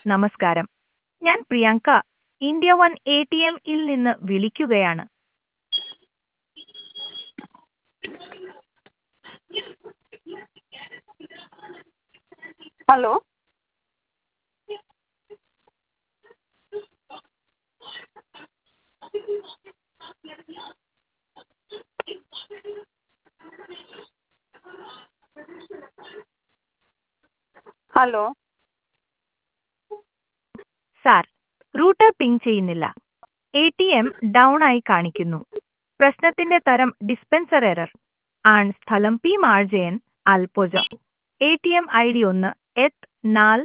നമസ്കാരം. ഞാൻ Priyanka, India one എ.ടി.എം-ൽ നിന്ന് വിളിക്കുകയാണ്. Hello. Hello. Sir, router ping ചെയ്യുന്നില്ല. എ.ടി.എം ഡൗൺ ആയി കാണിക്കുന്നു. പ്രശ്നത്തിന്റെ തരം ഡിസ്പെൻസർ എറർ. ആണ് സ്ഥലം പി മാർജയൻ, അൽപൊജ. ATM I D 1 4